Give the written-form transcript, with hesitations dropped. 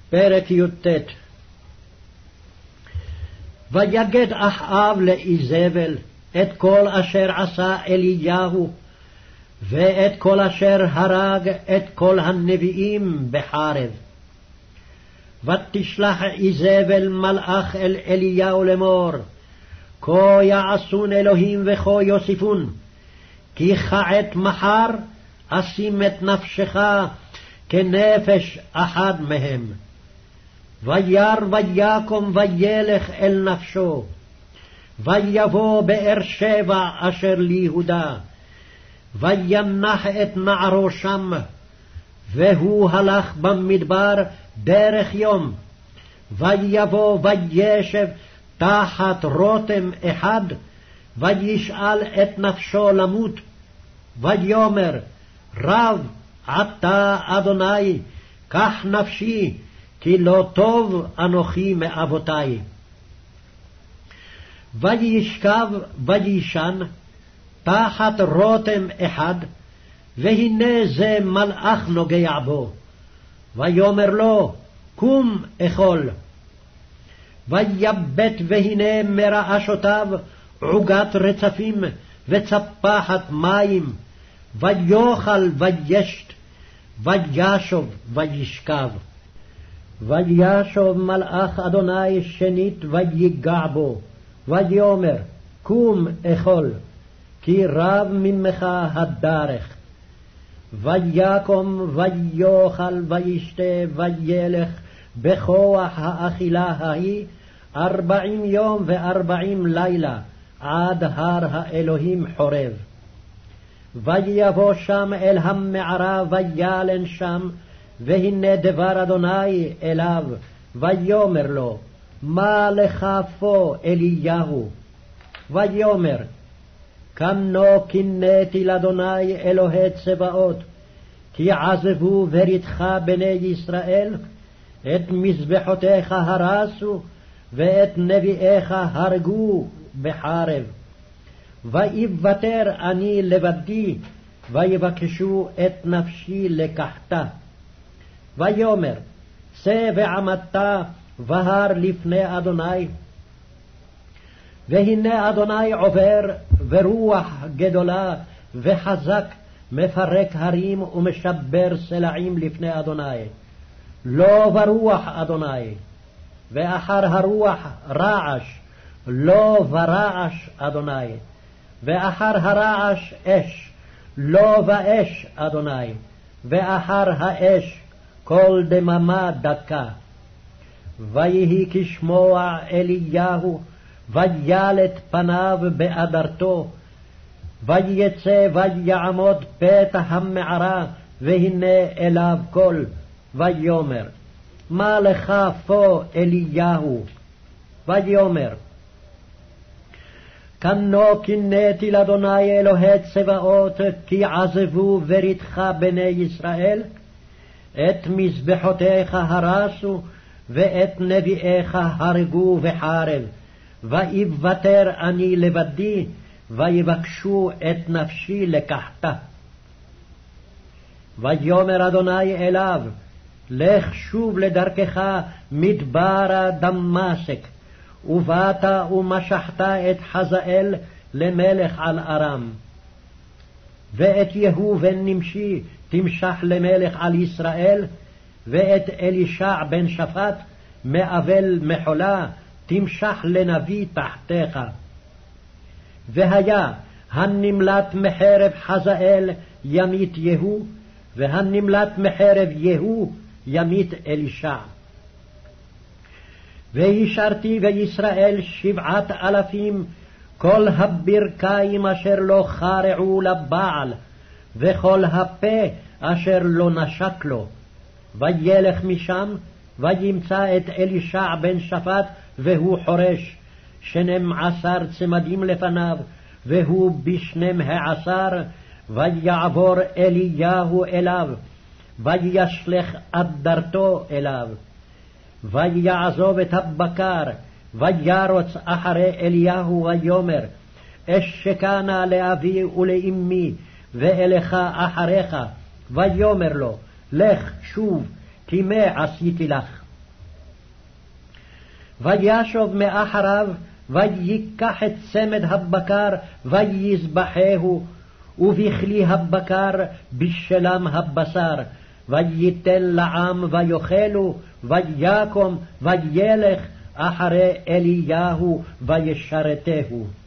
פרק י"ט. ויגד אחאב לאיזבל את כל אשר עשה אליהו, ואת כל אשר הרג את כל הנביאים בחרב. ותשלח איזבל מלאך אל אליהו לאמור, כה יעשון אלוהים וכה יוסיפון, כי כעת מחר אשים את נפשך כנפש אחד מהם. וירא ויקום וילך אל נפשו, ויבוא באר שבע אשר ליהודה, וינח את נערו שם, והוא הלך במדבר דרך יום, ויבוא וישב תחת רותם אחד, וישאל את נפשו למות, ויאמר רב עתה אדוני, קח נפשי, כי לא טוב אנוכי מאבותי. וישכב וישן תחת רותם אחד, והנה זה מלאך נוגע בו, ויאמר לו קום אכול. ויבט והנה מרעשותיו עוגת רצפים וצפחת מים, ויאכל וישת, וישוב וישכב. וישוב מלאך אדוני שנית ויגע בו, ויאמר קום אכול, כי רב ממך הדרך. ויקום ויאכל וישתה וילך בכוח האכילה ההיא 40 יום ו40 לילה עד הר האלוהים חורב. ויבוא שם אל המערה וילן שם, והנה דבר אדוני אליו, ויאמר לו מה לך פה אליהו? ויאמר כנו קינאתי לאדוני אלוהי צבאות, כי עזבו בריתך בני ישראל, את מזבחותיך הרסו, ואת נביאיך הרגו בחרב. ויוותר אני לבדי, ויבקשו את נפשי לקחתה. ויאמר צא ועמדת והר לפני אדוני, והנה אדוני עובר, ורוח גדולה וחזק מפרק הרים ומשבר סלעים לפני אדוני. לא ברוח אדוני, ואחר הרוח רעש, לא ברעש אדוני, ואחר הרעש אש, לא באש אדוני, ואחר האש כל דממה דקה. ויהי כשמוע אליהו, וילט פניו באדרתו, ויצא ויעמוד פתח המערה, והנה אליו קול, ויאמר מה לך פה אליהו? ויאמר כנו קינאתי לאדוני אלוהי צבאות, כי עזבו בריתך בני ישראל, את מזבחותיך הרסו, ואת נביאיך הרגו בחרב. ויוותר אני לבדי, ויבקשו את נפשי לקחתה. ויאמר אדוני אליו לך שוב לדרכך מדברה דמשק, ובאת ומשחת את חזאל למלך על ארם. ואת יהוא בן נמשי תמשח למלך על ישראל, ואת אלישע בן שפט מאבל מחולה תמשח לנביא תחתיך. והיה הנמלט מחרב חזאל ימית יהוא, והנמלט מחרב יהוא ימית אלישע. וישרתי בישראל 7,000 כל הברכיים אשר לא חרעו לבעל, וכל הפה אשר לא נשק לו. וילך משם וימצא את אלישע בן שפט, והוא חורש 12 צמדים לפניו, והוא ב12, ויעבור אליהו אליו, וישלך אדרתו אליו. ויעזוב את הבקר, וירוץ אחרי אליהו, ויאמר אשקע נא לאבי ולאמי, ואלך אחריך. ויאמר לו לך שוב, כי מה עשיתי לך? וישוב מאחריו, ויקח את צמד הבקר, ויזבחהו, ובכלי הבקר בשלם הבשר, וייתן לעם ויאכלו, ויקום וילך אחרי אליהו וישרתהו.